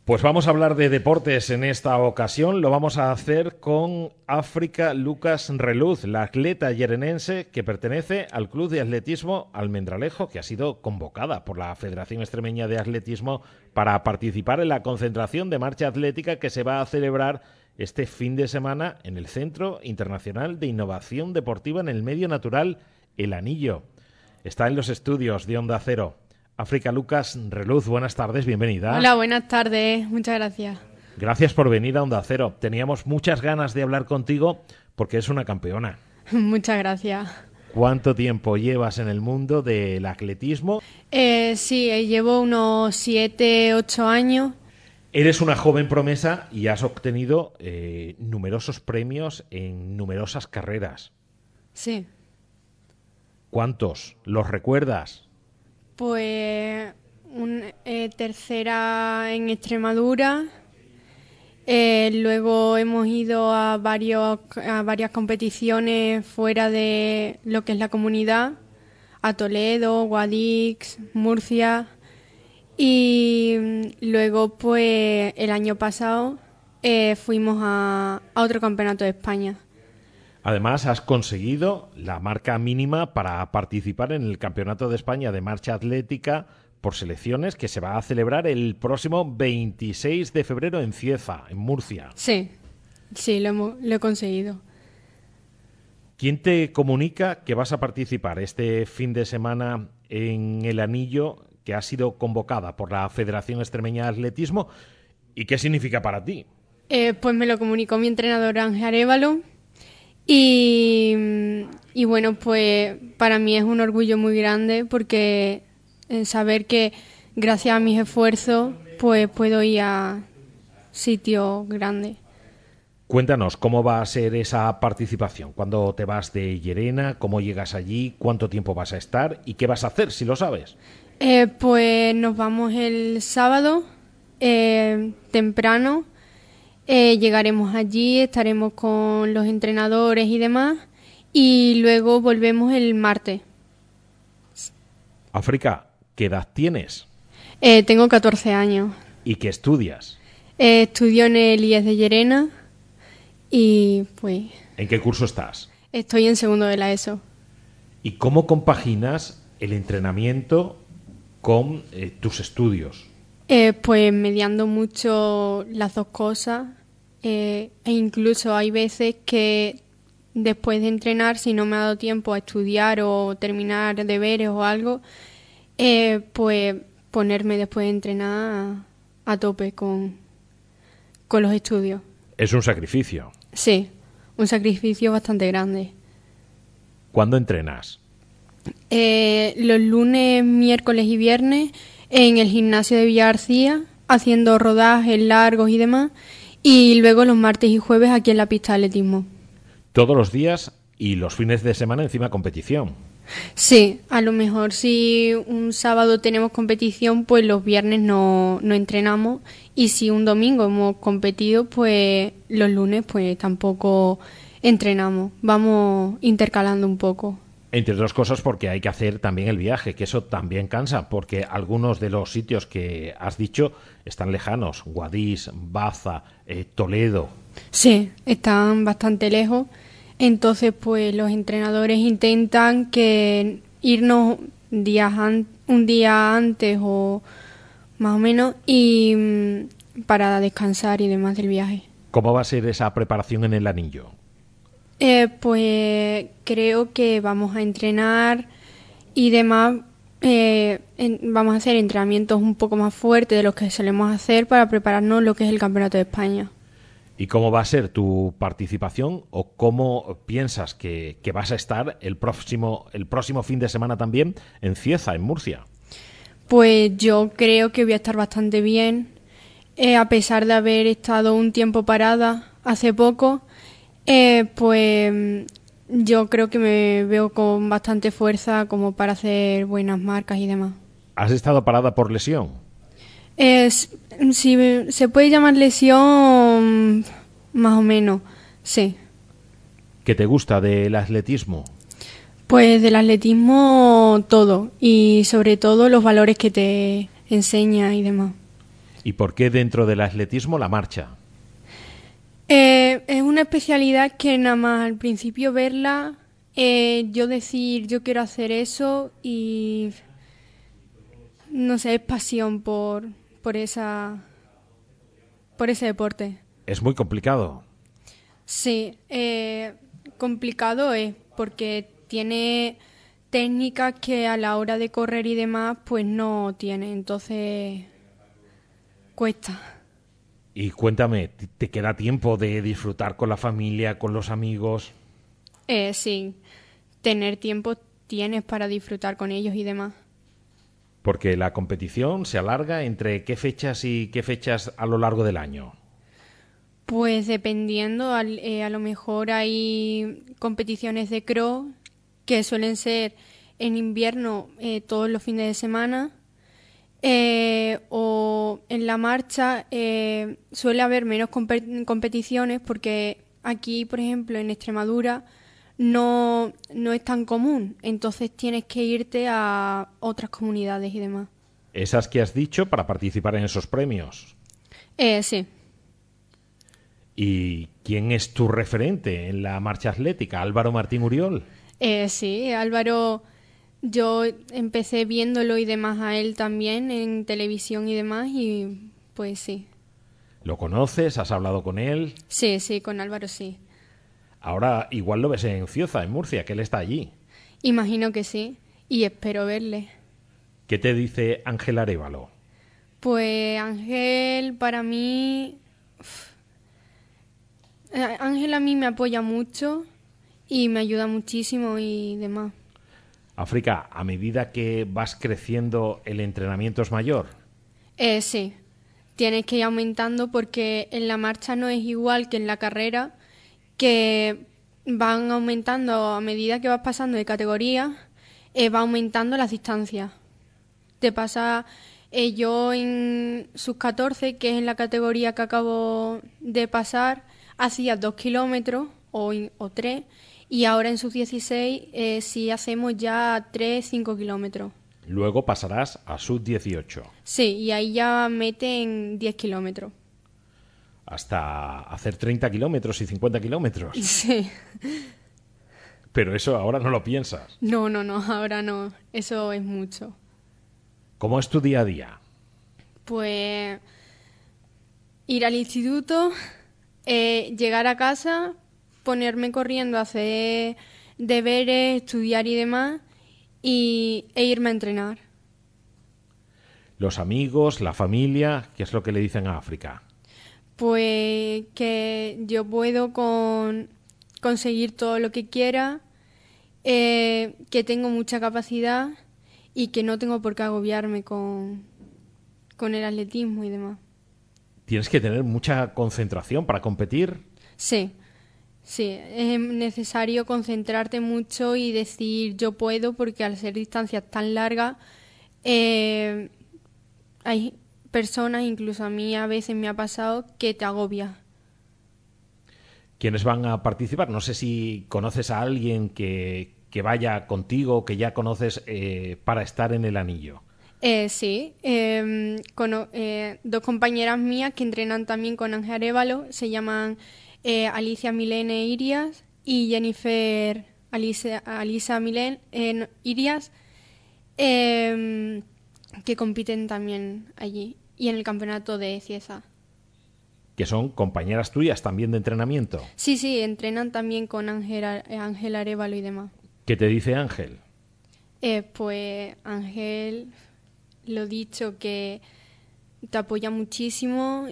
Pues vamos a hablar de deportes en esta ocasión. Lo vamos a hacer con África Lucas Reluz, la atleta yerenense que pertenece al Club de Atletismo Almendralejo, que ha sido convocada por la Federación Extremeña de Atletismo para participar en la concentración de marcha atlética que se va a celebrar este fin de semana en el Centro Internacional de Innovación Deportiva en el Medio Natural, El Anillo. Está en los estudios de Onda Cero. África Lucas Reluz, buenas tardes, bienvenida. Hola, buenas tardes, muchas gracias. Gracias por venir a Onda Cero. Teníamos muchas ganas de hablar contigo porque es una campeona. Muchas gracias. ¿Cuánto tiempo llevas en el mundo del atletismo? Sí, llevo unos 7, 8 años. Eres una joven promesa y has obtenido numerosos premios en numerosas carreras. Sí. ¿Cuántos? ¿Los recuerdas? Pues tercera en Extremadura. Luego hemos ido a varias competiciones fuera de lo que es la comunidad, a Toledo, Guadix, Murcia. Y luego, pues, el año pasado fuimos a otro campeonato de España. Además, has conseguido la marca mínima para participar en el Campeonato de España de Marcha Atlética por selecciones que se va a celebrar el próximo 26 de febrero en Cieza, en Murcia. Sí, lo he conseguido. ¿Quién te comunica que vas a participar este fin de semana en El Anillo, que ha sido convocada por la Federación Extremeña de Atletismo? ¿Y qué significa para ti? Pues me lo comunicó mi entrenador Ángel Arévalo. Y bueno, pues para mí es un orgullo muy grande porque saber que gracias a mis esfuerzos pues puedo ir a sitios grandes. Cuéntanos, ¿cómo va a ser esa participación? ¿Cuándo te vas de Llerena? ¿Cómo llegas allí? ¿Cuánto tiempo vas a estar? ¿Y qué vas a hacer, si lo sabes? Pues nos vamos el sábado temprano. Llegaremos allí, estaremos con los entrenadores y demás, y luego volvemos el martes. África, ¿qué edad tienes? Tengo 14 años. ¿Y qué estudias? Estudio en el IES de Llerena y pues... ¿En qué curso estás? Estoy en segundo de la ESO. ¿Y cómo compaginas el entrenamiento con tus estudios? Pues mediando mucho las dos cosas, e incluso hay veces que después de entrenar, si no me ha dado tiempo a estudiar o terminar deberes o algo, pues ponerme después de entrenar a tope con los estudios. Es un sacrificio. Sí, un sacrificio bastante grande. ¿Cuándo entrenas? Los lunes, miércoles y viernes en el gimnasio de Villa García, haciendo rodajes largos y demás, y luego los martes y jueves aquí en la pista de atletismo. ¿Todos los días y los fines de semana encima competición? Sí, a lo mejor si un sábado tenemos competición, pues los viernes no entrenamos, y si un domingo hemos competido, pues los lunes pues tampoco entrenamos, vamos intercalando un poco. Entre otras cosas porque hay que hacer también el viaje, que eso también cansa, porque algunos de los sitios que has dicho están lejanos, Guadix, Baza, Toledo. Sí, están bastante lejos, entonces pues los entrenadores intentan que irnos un día antes o más o menos y para descansar y demás del viaje. ¿Cómo va a ser esa preparación en El Anillo? Pues creo que vamos a entrenar y demás, vamos a hacer entrenamientos un poco más fuertes de los que solemos hacer para prepararnos lo que es el Campeonato de España. ¿Y cómo va a ser tu participación o cómo piensas que vas a estar el próximo fin de semana también en Cieza, en Murcia? Pues yo creo que voy a estar bastante bien, a pesar de haber estado un tiempo parada hace poco. Pues yo creo que me veo con bastante fuerza como para hacer buenas marcas y demás. ¿Has estado parada por lesión? Si se puede llamar lesión, más o menos, sí. ¿Qué te gusta del atletismo? Pues del atletismo todo, y sobre todo los valores que te enseña y demás. ¿Y por qué dentro del atletismo la marcha? Es una especialidad que nada más al principio verla, yo decir yo quiero hacer eso y no sé, es pasión por por ese deporte. Es muy complicado. Sí, complicado es porque tiene técnicas que a la hora de correr y demás pues no tiene, entonces cuesta. Y cuéntame, ¿te queda tiempo de disfrutar con la familia, con los amigos? Sí, tener tiempo tienes para disfrutar con ellos y demás. Porque la competición se alarga entre qué fechas y qué fechas a lo largo del año. Pues dependiendo, a lo mejor hay competiciones de cross que suelen ser en invierno todos los fines de semana o en la marcha suele haber menos competiciones porque aquí, por ejemplo, en Extremadura no es tan común, entonces tienes que irte a otras comunidades y demás. Esas que has dicho para participar en esos premios. Sí. ¿Y quién es tu referente en la marcha atlética? ¿Álvaro Martín Uriol? Sí, Álvaro, yo empecé viéndolo y demás a él también en televisión y demás y pues sí. ¿Lo conoces? ¿Has hablado con él? Sí, sí, con Álvaro sí. Ahora igual lo ves en Cioza, en Murcia, que él está allí. Imagino que sí y espero verle. ¿Qué te dice Ángel Arévalo? Pues Ángel para mí... Ángel a mí me apoya mucho y me ayuda muchísimo y demás. África, a medida que vas creciendo, ¿el entrenamiento es mayor? Sí, tienes que ir aumentando porque en la marcha no es igual que en la carrera, que van aumentando a medida que vas pasando de categoría, va aumentando las distancias. Te pasa, yo en sub-14, que es en la categoría que acabo de pasar, hacía 2 kilómetros o 3, y ahora en sub-16 sí hacemos ya 3, 5 kilómetros. Luego pasarás a sub-18, Sí, y ahí ya meten 10 kilómetros. hasta hacer 30 kilómetros y 50 kilómetros. Sí. Pero eso ahora no lo piensas. No, no, no, ahora no. Eso es mucho. ¿Cómo es tu día a día? Pues ir al instituto, llegar a casa, ponerme corriendo a hacer deberes, estudiar y demás, e irme a entrenar. Los amigos, la familia, ¿qué es lo que le dicen a África? Pues que yo puedo conseguir todo lo que quiera, que tengo mucha capacidad y que no tengo por qué agobiarme con el atletismo y demás. ¿Tienes que tener mucha concentración para competir? Sí, sí, es necesario concentrarte mucho y decir yo puedo porque al ser distancias tan largas eh, hay personas, incluso a mí a veces me ha pasado, que te agobia. ¿Quiénes van a participar? No sé si conoces a alguien que vaya contigo, que ya conoces para estar en el anillo. Sí, dos compañeras mías que entrenan también con Ángel Arévalo, se llaman Alicia Milene Irias y Jennifer Alisa Milene Irias, que compiten también allí y en el campeonato de Cieza. Que son compañeras tuyas también de entrenamiento. Sí, sí, entrenan también con Ángel Arévalo y demás. ¿Qué te dice Ángel? Pues Ángel, lo dicho, que te apoya muchísimo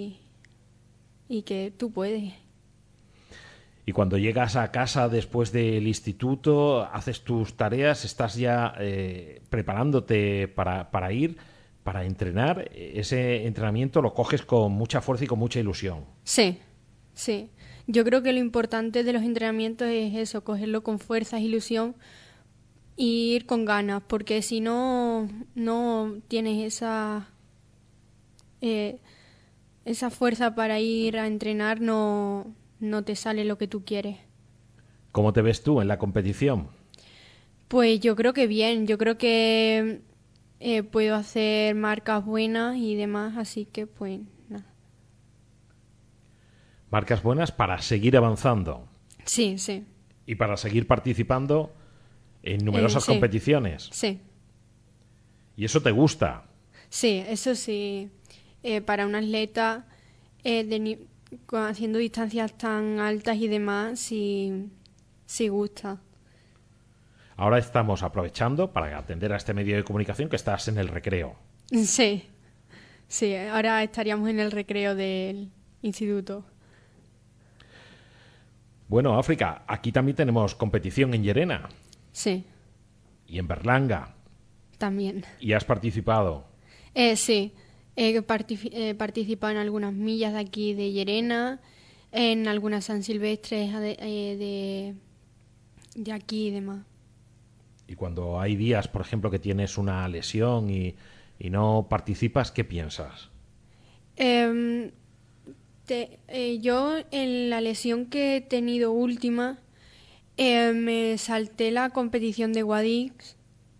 y que tú puedes. Y cuando llegas a casa después del instituto, haces tus tareas, estás ya preparándote para ir, para entrenar. Ese entrenamiento lo coges con mucha fuerza y con mucha ilusión. Sí, sí. Yo creo que lo importante de los entrenamientos es eso, cogerlo con fuerza, ilusión y ir con ganas, porque si no, no tienes eh, esa fuerza para ir a entrenar, no te sale lo que tú quieres. ¿Cómo te ves tú en la competición? Pues yo creo que bien, yo creo que puedo hacer marcas buenas y demás, así que pues nada. Marcas buenas para seguir avanzando Sí, sí. y para seguir participando en numerosas Sí, competiciones. sí. Y eso te gusta. Sí, eso sí. Para un atleta haciendo distancias tan altas y demás, sí, sí gusta. Ahora estamos aprovechando para atender a este medio de comunicación que estás en el recreo. Sí, sí. Ahora estaríamos en el recreo del instituto. Bueno, África, aquí también tenemos competición en Llerena Sí, y en Berlanga. también. Y has participado. Sí, he participado en algunas millas de aquí de Llerena, en algunas San Silvestres de aquí y demás. Y cuando hay días, por ejemplo, que tienes una lesión y no participas, ¿qué piensas? Em, yo en la lesión que he tenido última, me salté la competición de Guadix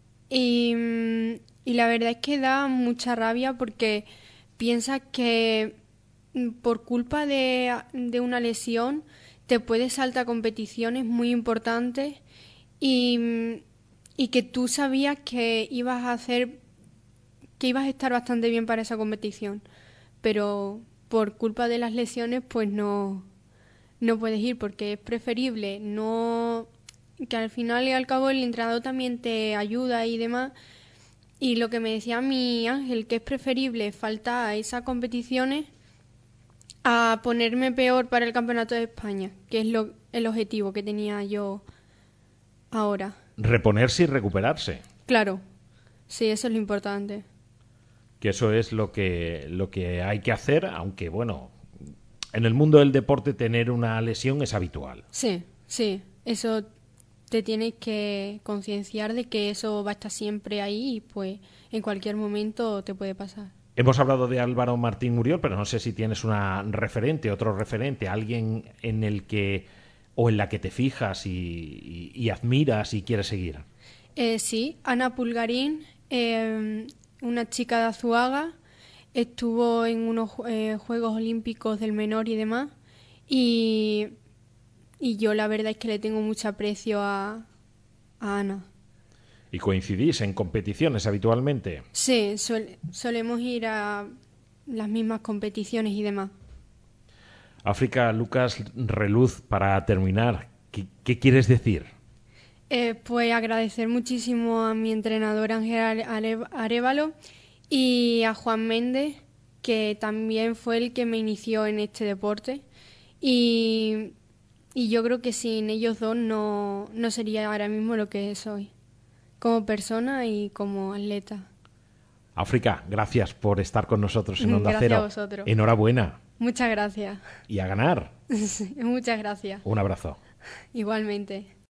y la verdad es que da mucha rabia porque piensas que por culpa de una lesión te puedes saltar competiciones muy importantes y, y que tú sabías que ibas a estar bastante bien para esa competición, pero por culpa de las lesiones pues no puedes ir porque es preferible no que al final y al cabo el entrenador también te ayuda y demás. Y lo que me decía mi Ángel, que es preferible faltar a esas competiciones a ponerme peor para el Campeonato de España, que es el objetivo que tenía yo ahora. Reponerse y recuperarse. Claro, sí, eso es lo importante. Que eso es lo que hay que hacer, aunque, bueno, en el mundo del deporte tener una lesión es habitual. Sí, sí, eso te tienes que concienciar de que eso va a estar siempre ahí y pues en cualquier momento te puede pasar. Hemos hablado de Álvaro Martín Muriol, pero no sé si tienes una referente, otro referente, alguien en el que o en la que te fijas y admiras y quieres seguir. Sí, Ana Pulgarín, una chica de Azuaga, estuvo en unos Juegos Olímpicos del Menor y demás, y, y yo la verdad es que le tengo mucho aprecio a Ana. ¿Y coincidís en competiciones habitualmente? Sí, solemos ir a las mismas competiciones y demás. África, Lucas Reluz, para terminar, ¿qué quieres decir? Pues agradecer muchísimo a mi entrenador Ángel Arévalo y a Juan Méndez, que también fue el que me inició en este deporte. Y, y yo creo que sin ellos dos no sería ahora mismo lo que soy, como persona y como atleta. África, gracias por estar con nosotros en Onda Gracias a Cero. vosotros. Enhorabuena. Muchas gracias. Y a ganar. Muchas gracias. Un abrazo. Igualmente.